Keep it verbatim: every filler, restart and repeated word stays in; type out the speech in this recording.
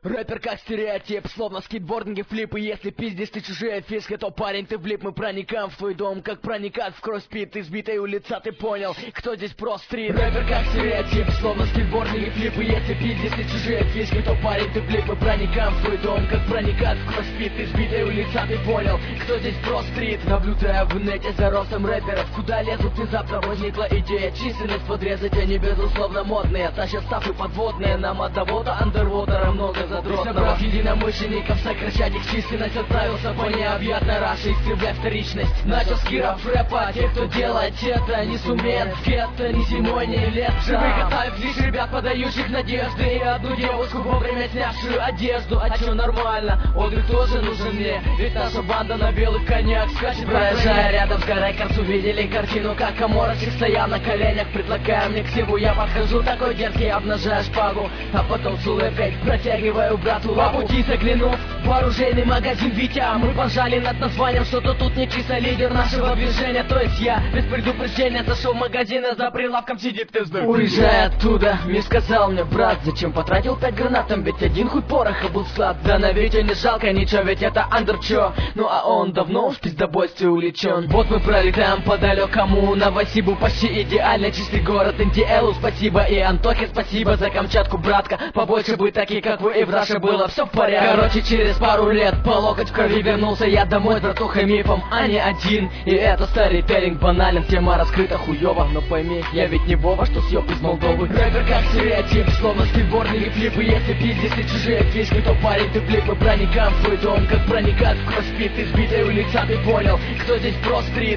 Рэпер как стереотип, словно скейтбординги, флипы. Если пиздишь ты чужие фишки, то парень ты влип. Мы проникаем в твой дом, как проникать в кроссфит. Избитой улица, ты понял, кто здесь про-стрит. Рэпер как стереотип, словно скейтбординги, флипы. Если пиздишь ты чужие фишки, то парень ты влип. Мы проникаем в твой дом, как проникать в кроссфит. Избитой улица, ты понял, кто здесь про-стрит. Наблюдая в инете за ростом рэперов, куда лезут внезапно возникла идея. Численность подрезать, они безусловно модные. Тащат стафы подводные, нам одного-то андервотера много. Собрав единомышленников, сокращать их численность, отправился по необъятной раше, истребляя вторичность. Начал с киров рэпа, те, кто делать это, не сумеет в гетто, ни зимой, ни летом. Живых оставив лишь ребят, подающих надежды, и одну девушку вовремя снявшую одежду. А чё нормально, отдых тоже нужен мне, ведь наша банда на белых конях скачет. Проезжая рядом с горой Карс, увидели картину, как Аморочек стоял на коленях, предлагая мне к сиву. Я подхожу такой дерзкий, обнажая шпагу, а потом с улыбкой протягиваю брату лапу. По пути заглянув в оружейный магазин Витя, мы пожали над названием, что-то тут не чисто. Лидер нашего движения, то есть я, без предупреждения зашел в магазин, а за прилавком сидит пизда. Уезжая оттуда, мне сказал мне: брат, зачем потратил пять гранат, там ведь один хуй пороха был склад. Да на Витя не жалко ничего, ведь это андерчо. Ну а он давно в пиздобойстве уличен. Вот мы пролетаем по далекому Новосибу, почти идеально чистый город. эн-ти-элу спасибо и Антохе спасибо за Камчатку, братка. Побольше бы такие, как вы, и в Раше было все в порядке. Короче, через пару лет по локоть в крови вернулся я домой с братухой мифом, а не один. И это старителлинг банален, тема раскрыта хуёво. Но пойми, я ведь не Вова, что съёб из Молдовы. Рэпер как стереотип, словно скейтбординги, флипы. Если пиздишь ты чужие фишки, то парень ты влип. Мы проникаем в твой дом, как проникать в кроссфит. Избитой улица, ты понял, кто здесь про-стрит.